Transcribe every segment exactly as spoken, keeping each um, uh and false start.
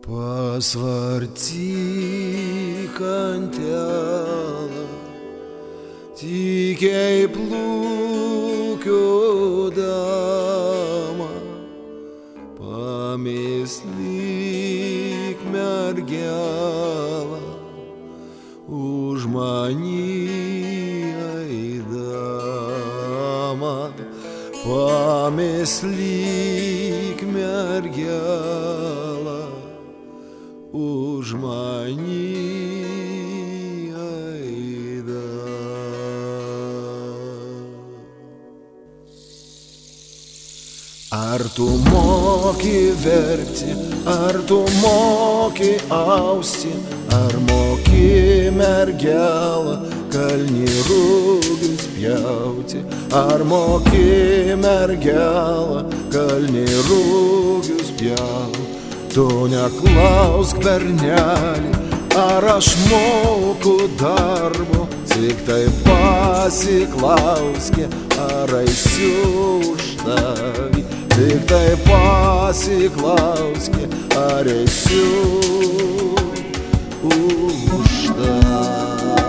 Pasvarstyk antelą, tykiai plūkio dama, pamėslyk mergelą, už mani eidama, pamėslyk mergelą, už mani Ar tu moki verkti, ar tu moki austi, ar moki mergelą kalnį rugius pjauti, ar moki mergelą kalnį rugius pjauti. Tu neklausk, berneli, ar aš moku darbo, tik tai pasiklauski, ar eisiu už tavį. Tik tai pasiklauski, ar eisiu už tavį.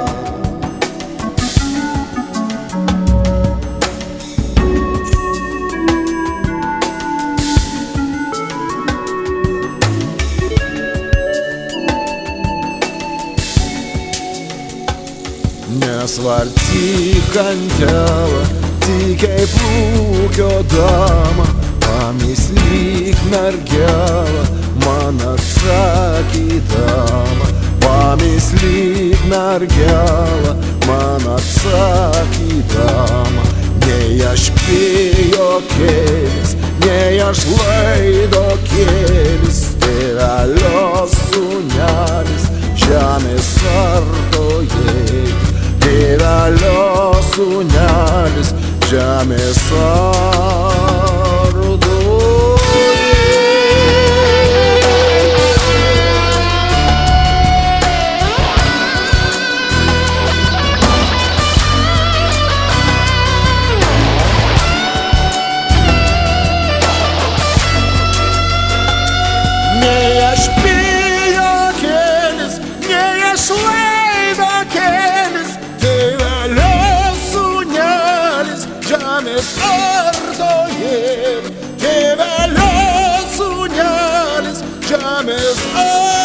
Nesvarstyk antelą, tykiai plūkio dama, pamėslyk mergelą, man atsakydama. Pamėslyk mergelą, man atsakydama. Nei aš pijokėlis, nei aš laidokėlis, tėvelio sūnelis, žemės artojėlis. Tėvelio sūnelis, žemės Nei aš pijokėlis, nei aš laidokėlis, tėvelio sūnelis, žemės artojėlis. Tėvelio sūnelis, žemės artojėlis.